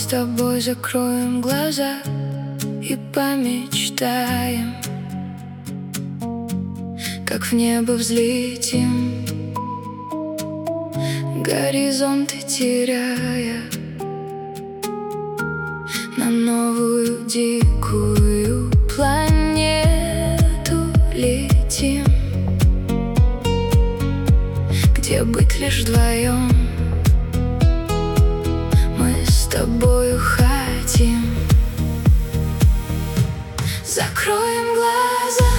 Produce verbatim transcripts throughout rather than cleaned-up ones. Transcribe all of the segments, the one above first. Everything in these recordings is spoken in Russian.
тобой закроем глаза и помечтаем, как в небо взлетим, горизонты теряя, на новую дикую планету летим, где быть лишь вдвоем мы с тобою хотим. Закроем глаза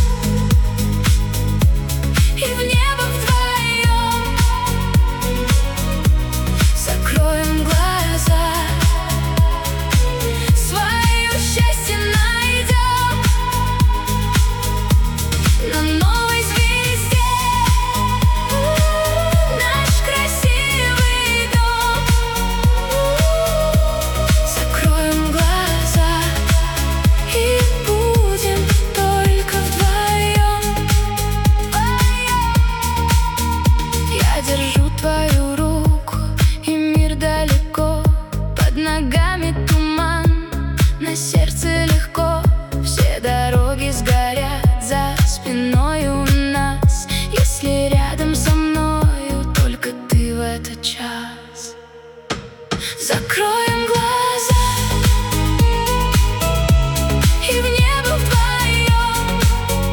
и в небо вдвоем. Закроем глаза, свое счастье найдем на новой звезде. Наш красивый дом. Закроем глаза и будем только вдвоем. Я держу твою руку, и мир далеко, под ногами туман, на сердце легко. Все дороги сгорят за спиной у нас, если рядом со мною только ты в этот час. Закроем глаза и в небо вдвоем.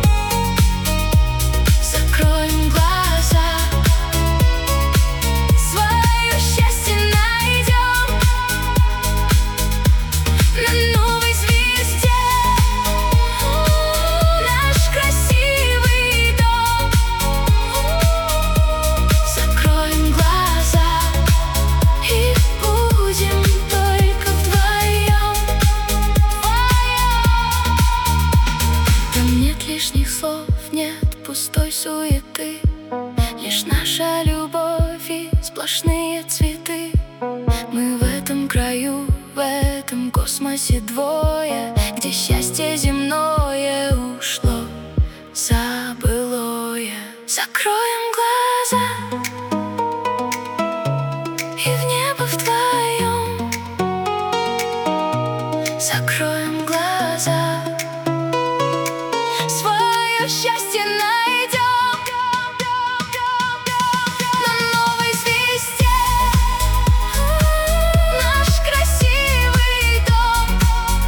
Закроем глаза, свое счастье найдем на новой звезде. Наш красивый дом. Закроем глаза и будем только вдвоем. Там нет лишних слов, нет пустой суеты, лишь наша любовь и сплошные цветы. Мы в этом краю, в этом космосе двое, где счастье земное ушло за былое. Закроем глаза и в небо вдвоем. Закроем глаза, свое счастье найдем на новой звезде. Наш красивый дом.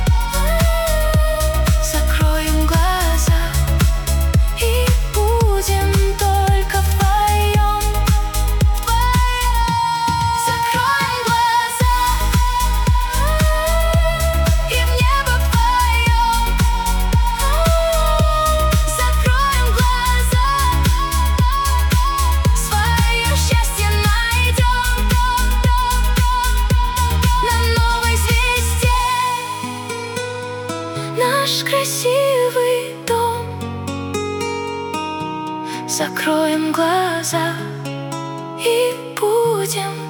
Закроем глаза и будем только вдвоем. Закроем глаза и в небо вдвоем. Закроем глаза, свое счастье найдем на новой звезде. Наш красивый дом. Закроем глаза и будем